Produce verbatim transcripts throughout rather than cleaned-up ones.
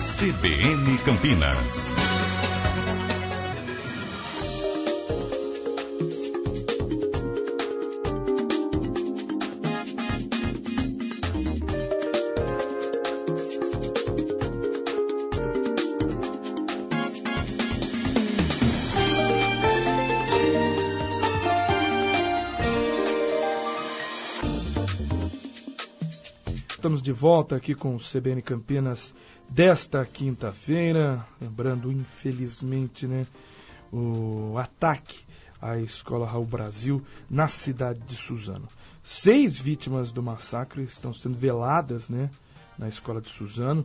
C B N Campinas. Estamos de volta aqui com o C B N Campinas desta quinta-feira, lembrando, infelizmente, né, o ataque à Escola Raul Brasil na cidade de Suzano. Seis vítimas do massacre estão sendo veladas, né, na Escola de Suzano,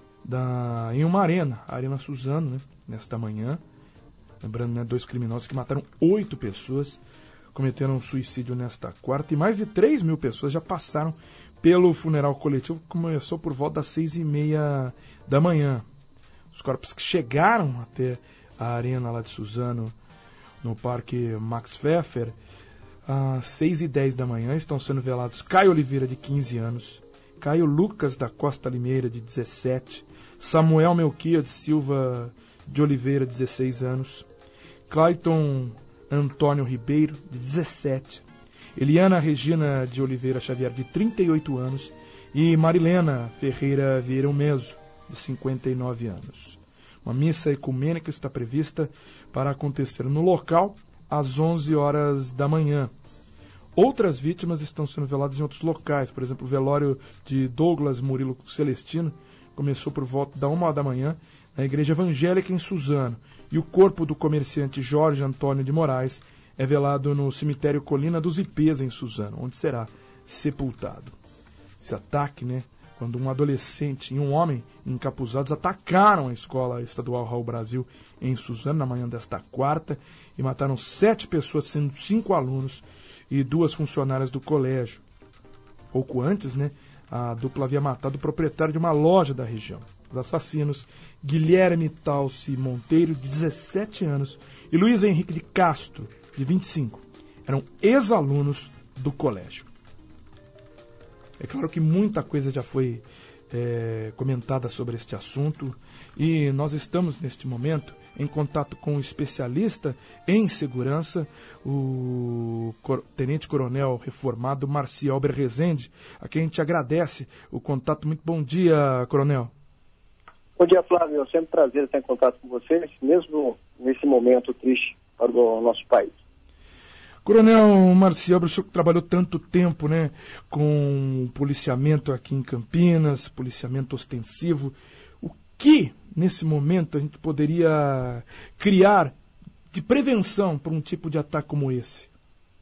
da, em uma arena, a Arena Suzano, né, nesta manhã. Lembrando, né, dois criminosos que mataram oito pessoas, cometeram um suicídio nesta quarta, e mais de três mil pessoas já passaram pelo funeral coletivo, que começou por volta das seis e meia da manhã. Os corpos que chegaram até a arena lá de Suzano, no Parque Max Pfeffer, às seis e dez da manhã, estão sendo velados Caio Oliveira, de quinze anos, Caio Lucas da Costa Limeira, de dezessete, Samuel Melquia de Silva de Oliveira, dezesseis anos, Clayton Antônio Ribeiro, de dezessete, Eliana Regina de Oliveira Xavier, de trinta e oito anos, e Marilena Ferreira Vieira Meso, de cinquenta e nove anos. Uma missa ecumênica está prevista para acontecer no local às onze horas da manhã. Outras vítimas estão sendo veladas em outros locais. Por exemplo, o velório de Douglas Murilo Celestino começou por volta da uma hora da manhã na Igreja Evangélica em Suzano, e o corpo do comerciante Jorge Antônio de Moraes é velado no cemitério Colina dos Ipês, em Suzano, onde será sepultado. Esse ataque, né, quando um adolescente e um homem encapuzados atacaram a Escola Estadual Raul Brasil em Suzano na manhã desta quarta e mataram sete pessoas, sendo cinco alunos e duas funcionárias do colégio. Pouco antes, né, a dupla havia matado o proprietário de uma loja da região. Os assassinos, Guilherme Talci Monteiro, de dezessete anos, e Luiz Henrique de Castro, de vinte e cinco, eram ex-alunos do colégio. É claro que muita coisa já foi é, comentada sobre este assunto, e nós estamos, neste momento, em contato com um especialista em segurança, o tenente-coronel reformado Marci Alber Rezende, a quem a gente agradece o contato. Muito bom dia, coronel. Bom dia, Flávio. É sempre um prazer estar em contato com vocês, mesmo nesse momento triste para o nosso país. Coronel Marci Alber, o senhor que trabalhou tanto tempo, né, com policiamento aqui em Campinas, policiamento ostensivo, o que, nesse momento, a gente poderia criar de prevenção para um tipo de ataque como esse?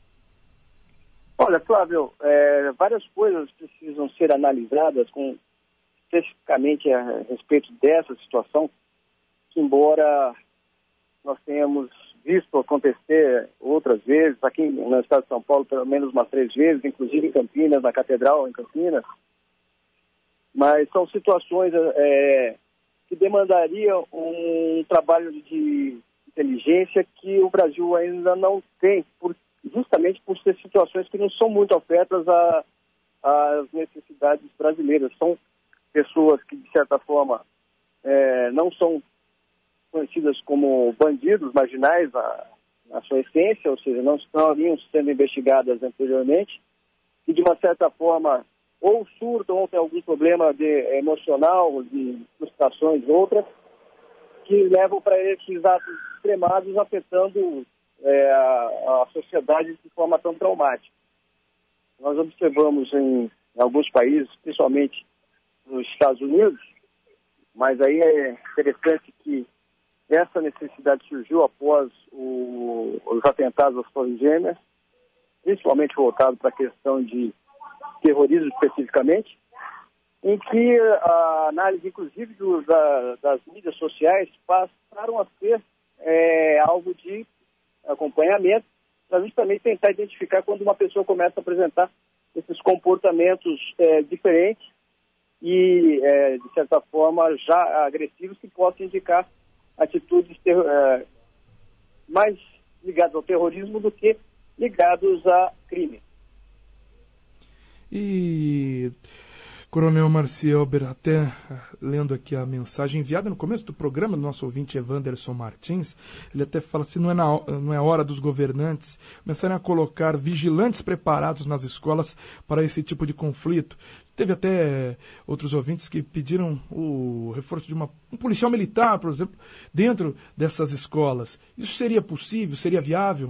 Olha, Flávio, é, várias coisas precisam ser analisadas com, especificamente a respeito dessa situação, que embora nós tenhamos visto acontecer outras vezes, aqui no estado de São Paulo pelo menos umas três vezes, inclusive em Campinas, na Catedral em Campinas, mas são situações é, que demandariam um trabalho de inteligência que o Brasil ainda não tem, por, justamente por ser situações que não são muito afetas às necessidades brasileiras. São pessoas que, de certa forma, é, não são conhecidas como bandidos marginais na, na sua essência, ou seja, não estariam sendo investigadas anteriormente, e de uma certa forma ou surtam ou têm algum problema de, emocional, de frustrações, outras, que levam para esses atos extremados, afetando é, a, a sociedade de forma tão traumática. Nós observamos em, em alguns países, principalmente nos Estados Unidos, mas aí é interessante que essa necessidade surgiu após o, os atentados às Torres Gêmeas, principalmente voltado para a questão de terrorismo especificamente, em que a análise, inclusive, do, da, das mídias sociais passaram a ser é, alvo de acompanhamento, para justamente tentar identificar quando uma pessoa começa a apresentar esses comportamentos é, diferentes e, é, de certa forma, já agressivos, que possam indicar atitudes ter, é, mais ligadas ao terrorismo do que ligados a crime. E Coronel Marcielber, até lendo aqui a mensagem enviada no começo do programa do nosso ouvinte Evanderson Martins, ele até fala assim, não é, na, não é hora dos governantes começarem a colocar vigilantes preparados nas escolas para esse tipo de conflito. Teve até outros ouvintes que pediram o reforço de uma, um policial militar, por exemplo, dentro dessas escolas. Isso seria possível? Seria viável?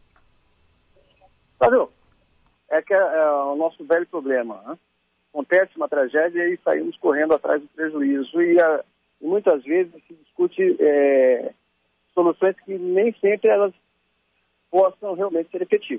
Fábio, é que é, é o nosso velho problema, né? Acontece uma tragédia e saímos correndo atrás do prejuízo e, a, e muitas vezes se discute é, soluções que nem sempre elas possam realmente ser efetivas.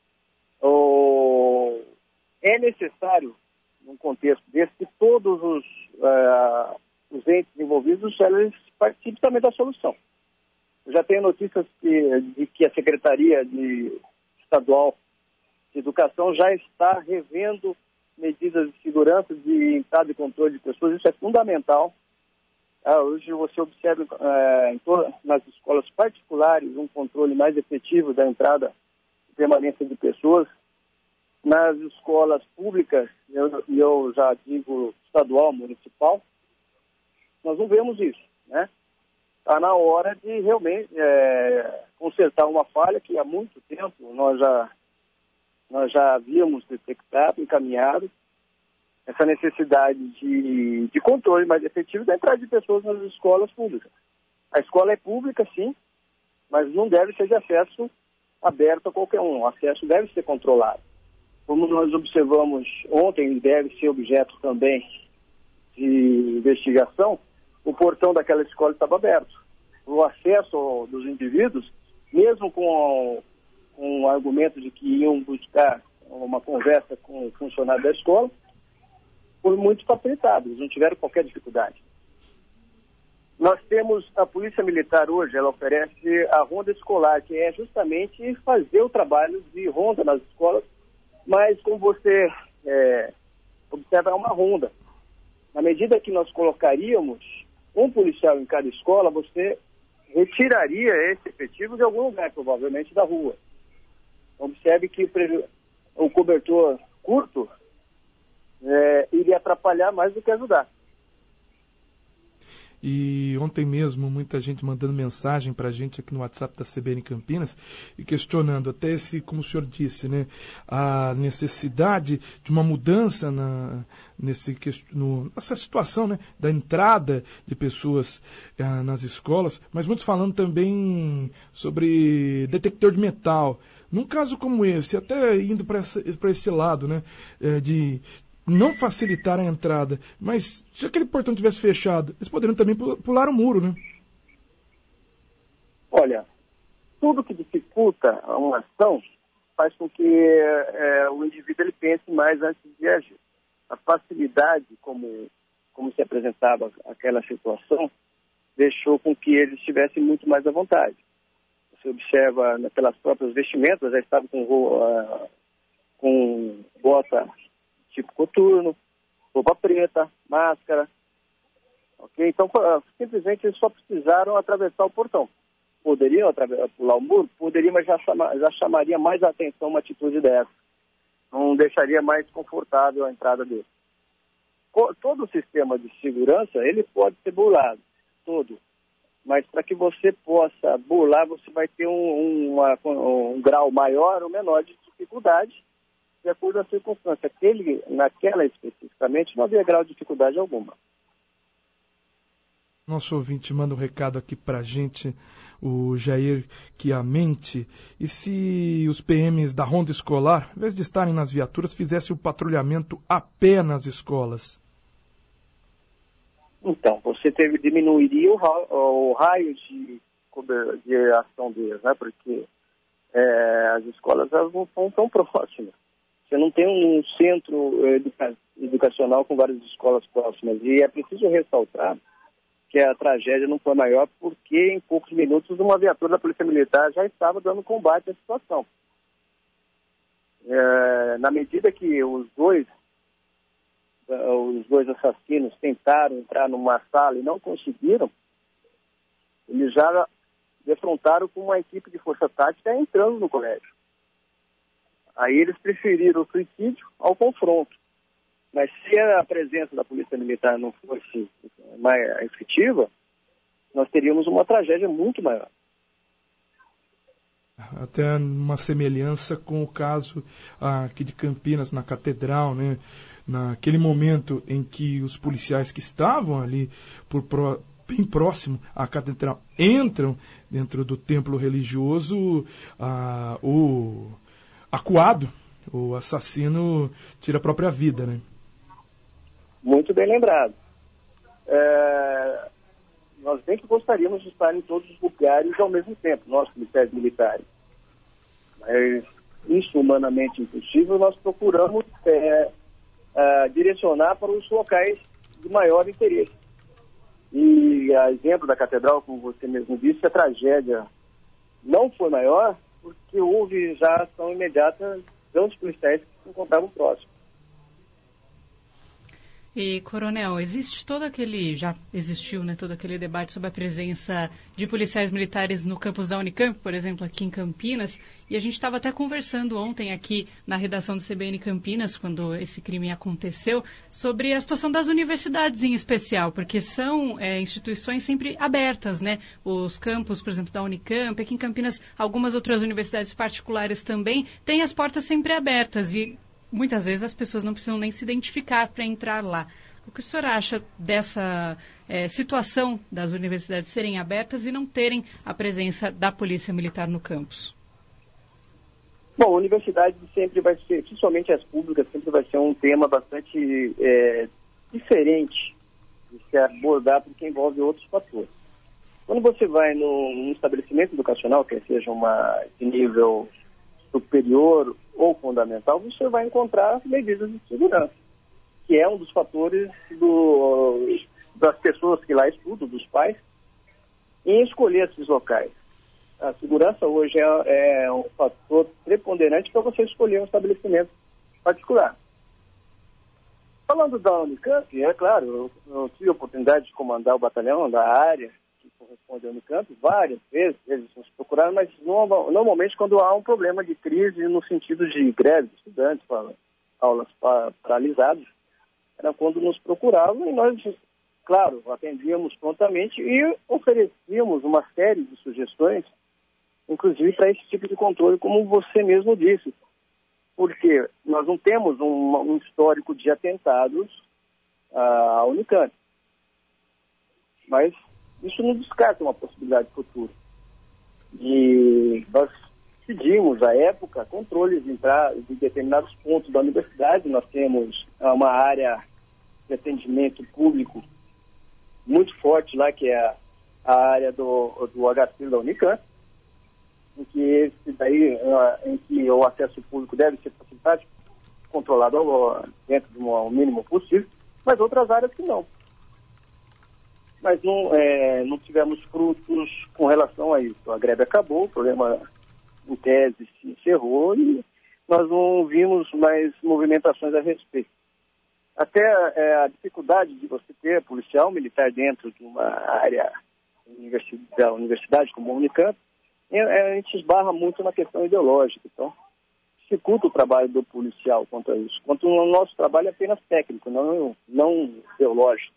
O, é necessário, num contexto desse, que todos os, uh, os entes envolvidos eles participem também da solução. Eu já tenho notícias que, de que a Secretaria de Estadual de Educação já está revendo medidas de segurança, de entrada e controle de pessoas. Isso é fundamental. Ah, hoje você observa ah, em todas, nas escolas particulares um controle mais efetivo da entrada e permanência de pessoas. Nas escolas públicas, e eu, eu já digo estadual, municipal, nós não vemos isso, né? Está na hora de realmente é, consertar uma falha que há muito tempo nós já nós já havíamos detectado, encaminhado, essa necessidade de, de controle mais efetivo da entrada de pessoas nas escolas públicas. A escola é pública, sim, mas não deve ser de acesso aberto a qualquer um. O acesso deve ser controlado. Como nós observamos ontem, e deve ser objeto também de investigação, o portão daquela escola estava aberto. O acesso dos indivíduos, mesmo com com o argumento de que iam buscar uma conversa com o funcionário da escola, foi muito facilitado, eles não tiveram qualquer dificuldade. Nós temos a Polícia Militar hoje, ela oferece a ronda escolar, que é justamente fazer o trabalho de ronda nas escolas, mas como você é, observa, é uma ronda. Na medida que nós colocaríamos um policial em cada escola, você retiraria esse efetivo de algum lugar, provavelmente da rua. Observe que o cobertor curto é, iria atrapalhar mais do que ajudar. E ontem mesmo, muita gente mandando mensagem para a gente aqui no WhatsApp da C B N Campinas e questionando até esse, como o senhor disse, né, a necessidade de uma mudança na, nesse, no, nessa situação, né, da entrada de pessoas ah, nas escolas, mas muitos falando também sobre detector de metal. Num caso como esse, até indo para esse lado, né, de não facilitar a entrada, mas se aquele portão tivesse fechado, eles poderiam também pular o muro, né? Olha, tudo que dificulta uma ação faz com que é, o indivíduo ele pense mais antes de agir. A facilidade como, como se apresentava aquela situação deixou com que eles estivessem muito mais à vontade. Você observa né, pelas próprias vestimentas, já estava com, uh, com bota tipo coturno, roupa preta, máscara, ok? Então, simplesmente eles só precisaram atravessar o portão. Poderiam pular o muro? Poderiam, mas já, chama, já chamaria mais a atenção uma atitude dessa. Não deixaria mais confortável a entrada dele. Todo o sistema de segurança, ele pode ser burlado, todo. Mas para que você possa burlar, você vai ter um, uma, um grau maior ou menor de dificuldade, de acordo com a circunstância. Aquele, naquela especificamente, não havia grau de dificuldade alguma. Nosso ouvinte manda um recado aqui para a gente, o Jair Chiamente. E se os P Ms da ronda escolar, em vez de estarem nas viaturas, fizessem o patrulhamento a pé nas escolas? Então, você teve, diminuiria o, ra o raio de, de ação deles, né? Porque é, as escolas elas não são tão próximas. Você não tem um centro educa educacional com várias escolas próximas. E é preciso ressaltar que a tragédia não foi maior porque em poucos minutos uma viatura da Polícia Militar já estava dando combate à situação. É, na medida que os dois, os dois assassinos tentaram entrar numa sala e não conseguiram, eles já defrontaram com uma equipe de força tática entrando no colégio. Aí eles preferiram o suicídio ao confronto. Mas se a presença da Polícia Militar não fosse mais efetiva, nós teríamos uma tragédia muito maior. Até uma semelhança com o caso ah, aqui de Campinas, na Catedral, né? Naquele momento em que os policiais que estavam ali por pro, bem próximo à Catedral entram dentro do templo religioso, ah, o acuado, o assassino, tira a própria vida, né? Muito bem lembrado. É... Nós bem que gostaríamos de estar em todos os lugares ao mesmo tempo, nós policiais militares. Mas isso humanamente impossível, nós procuramos é, é, direcionar para os locais de maior interesse. E a exemplo da Catedral, como você mesmo disse, a tragédia não foi maior porque houve já ação imediata dos policiais que se encontravam próximos. E, Coronel, existe todo aquele, já existiu, né, todo aquele debate sobre a presença de policiais militares no campus da Unicamp, por exemplo, aqui em Campinas, e a gente estava até conversando ontem aqui na redação do C B N Campinas, quando esse crime aconteceu, sobre a situação das universidades em especial, porque são é, instituições sempre abertas, né, os campos, por exemplo, da Unicamp, aqui em Campinas, algumas outras universidades particulares também, têm as portas sempre abertas e muitas vezes as pessoas não precisam nem se identificar para entrar lá. O que o senhor acha dessa é, situação das universidades serem abertas e não terem a presença da Polícia Militar no campus? Bom, a universidade sempre vai ser, principalmente as públicas, sempre vai ser um tema bastante é, diferente de se abordar porque envolve outros fatores. Quando você vai num estabelecimento educacional, quer seja uma de nível superior ou fundamental, você vai encontrar medidas de segurança, que é um dos fatores do, das pessoas que lá estudam, dos pais, em escolher esses locais. A segurança hoje é, é um fator preponderante para você escolher um estabelecimento particular. Falando da Unicamp, é claro, eu, eu tive a oportunidade de comandar o batalhão da área que corresponde à Unicamp várias vezes, eles nos procuraram, mas no, normalmente quando há um problema de crise no sentido de greve de estudantes, aulas paralisadas, era quando nos procuravam e nós, claro, atendíamos prontamente e oferecíamos uma série de sugestões, inclusive para esse tipo de controle, como você mesmo disse, porque nós não temos um, um histórico de atentados à Unicamp, mas isso não descarta uma possibilidade futura. E nós pedimos, à época, controles de, de determinados pontos da universidade. Nós temos uma área de atendimento público muito forte lá, que é a, a área do, do H C da Unicamp, em que, esse daí, em que o acesso público deve ser facilitado, controlado dentro do mínimo possível, mas outras áreas que não. Mas não, é, não tivemos frutos com relação a isso. A greve acabou, o problema, em tese, se encerrou e nós não vimos mais movimentações a respeito. Até é, a dificuldade de você ter policial militar dentro de uma área da universidade, como a Unicamp, a gente esbarra muito na questão ideológica. Então, dificulta o trabalho do policial quanto a isso. Quanto o nosso trabalho é apenas técnico, não, não ideológico.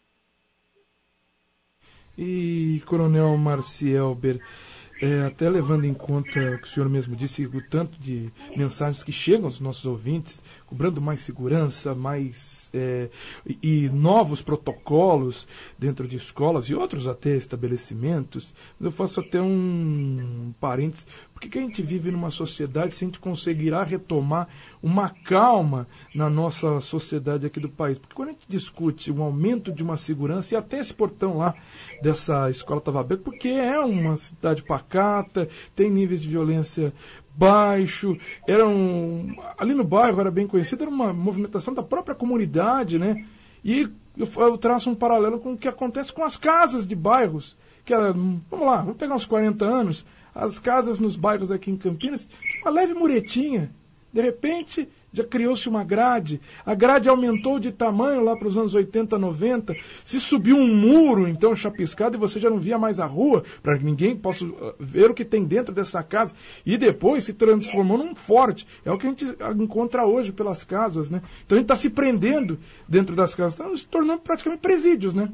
E, Coronel Marcielber, é, até levando em conta o que o senhor mesmo disse, o tanto de mensagens que chegam aos nossos ouvintes, cobrando mais segurança, mais é, e, e novos protocolos dentro de escolas e outros até estabelecimentos, eu faço até um parênteses. Por que, que a gente vive numa sociedade se a gente conseguirá retomar uma calma na nossa sociedade aqui do país? Porque quando a gente discute um aumento de uma segurança, e até esse portão lá dessa escola estava aberto, porque é uma cidade pacata, tem níveis de violência baixo, era um, ali no bairro era bem conhecido, era uma movimentação da própria comunidade, né? E eu, eu traço um paralelo com o que acontece com as casas de bairros, que era, vamos lá, vamos pegar uns quarenta anos, as casas nos bairros aqui em Campinas, uma leve muretinha, De repente, já criou-se uma grade, a grade aumentou de tamanho lá para os anos oitenta, noventa, se subiu um muro, então, chapiscado, e você já não via mais a rua, para que ninguém possa ver o que tem dentro dessa casa, e depois se transformou num forte. É o que a gente encontra hoje pelas casas, né? Então a gente está se prendendo dentro das casas, está se tornando praticamente presídios, né?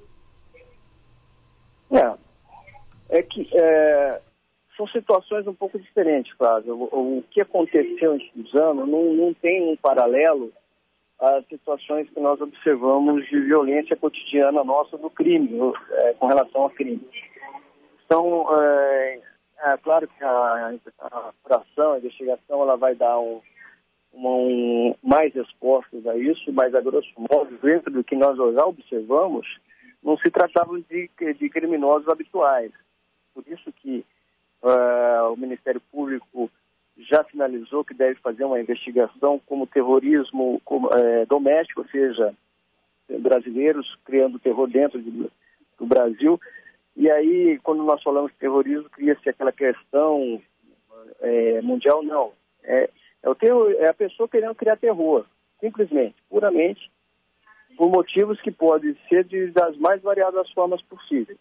É, é que... É... São situações um pouco diferentes, Flávio. O, o que aconteceu esses anos não, não tem um paralelo às situações que nós observamos de violência cotidiana nossa do crime, é, com relação ao crime. Então, é, é claro que a, a apuração, a investigação, ela vai dar um, uma, um, mais respostas a isso, mas a grosso modo, dentro do que nós já observamos, não se tratava de, de criminosos habituais. Por isso que Uh, o Ministério Público já finalizou que deve fazer uma investigação como terrorismo como, é, doméstico, ou seja, brasileiros criando terror dentro de, do Brasil. E aí, quando nós falamos de terrorismo, cria-se aquela questão é, mundial, não. É, é, o terror, é a pessoa querendo criar terror, simplesmente, puramente, por motivos que podem ser de, das mais variadas formas possíveis.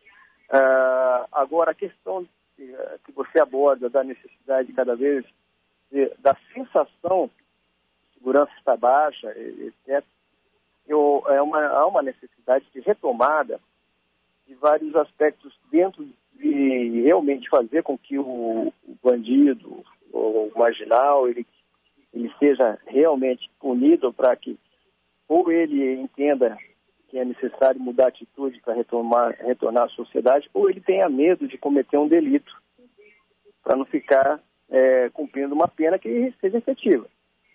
Uh, agora, a questão que você aborda da necessidade cada vez de, da sensação de segurança está baixa, etcétera. Eu, é uma, há uma necessidade de retomada de vários aspectos dentro de realmente fazer com que o, o bandido, o marginal, ele, ele seja realmente punido para que ou ele entenda que é necessário mudar a atitude para retomar, retornar à sociedade, ou ele tenha medo de cometer um delito, para não ficar é, cumprindo uma pena que seja efetiva.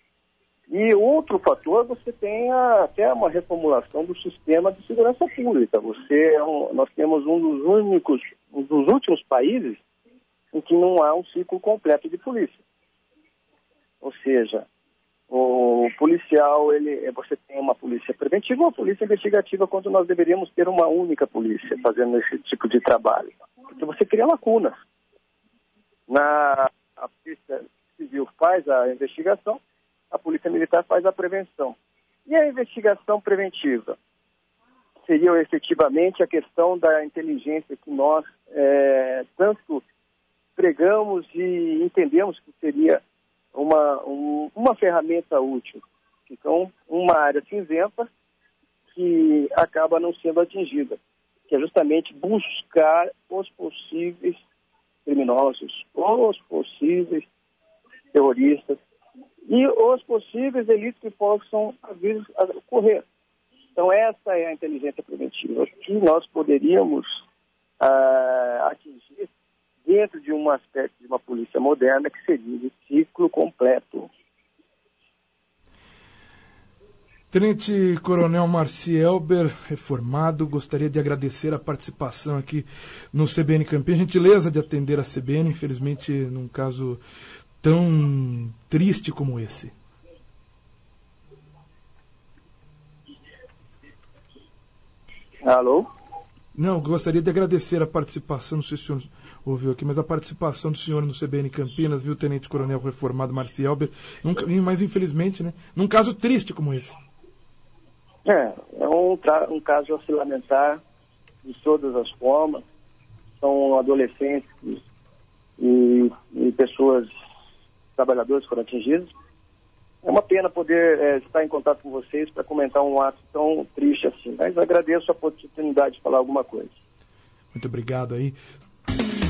E outro fator, você tem a, até uma reformulação do sistema de segurança pública. Você é um, nós temos um dos únicos, um dos últimos países em que não há um ciclo completo de polícia. Ou seja, o policial, ele, você tem uma polícia preventiva ou uma polícia investigativa, quando nós deveríamos ter uma única polícia fazendo esse tipo de trabalho. Porque você cria lacunas. Na, a Polícia Civil faz a investigação, a Polícia Militar faz a prevenção. E a investigação preventiva? Seria efetivamente a questão da inteligência que nós é, tanto pregamos e entendemos que seria uma, um, uma ferramenta útil. Então, uma área cinzenta que acaba não sendo atingida, que é justamente buscar os possíveis criminosos, os possíveis terroristas e os possíveis delitos que possam vir a ocorrer. Então, essa é a inteligência preventiva que nós poderíamos ah, atingir dentro de um aspecto de uma polícia moderna, que seria de ciclo completo. Tenente Coronel Marcielber, reformado, gostaria de agradecer a participação aqui no C B N Campinas, a gentileza de atender a C B N, infelizmente num caso tão triste como esse. Alô? Não, gostaria de agradecer a participação, não sei se o senhor ouviu aqui, mas a participação do senhor no C B N Campinas, viu, Tenente Coronel reformado Marcielber, mas infelizmente, né, num caso triste como esse. É, é um, um caso a se lamentar de todas as formas. São adolescentes e, e pessoas, trabalhadores foram atingidos. É uma pena poder é, estar em contato com vocês para comentar um ato tão triste assim. Mas agradeço a oportunidade de falar alguma coisa. Muito obrigado aí.